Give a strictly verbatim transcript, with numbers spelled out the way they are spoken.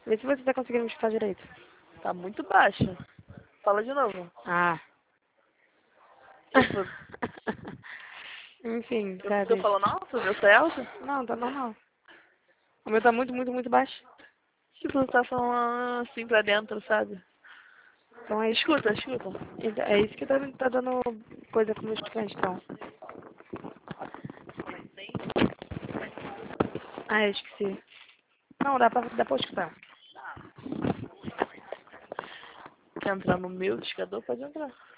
Vê se você tá conseguindo me escutar direito. Tá muito baixo. Fala de novo. Ah. Tipo, Enfim, eu tá, tô deixa. falando alto? O meu tá alto? Não, tá normal. O meu tá muito, muito, muito baixo. Tipo, tá falando assim pra dentro, sabe? Então é isso. Escuta, escuta. É isso que tá, tá dando coisa com meus clientes, então. Ah, eu esqueci. Não, dá pra, dá pra escutar. Quer entrar no meu discador? Pode entrar.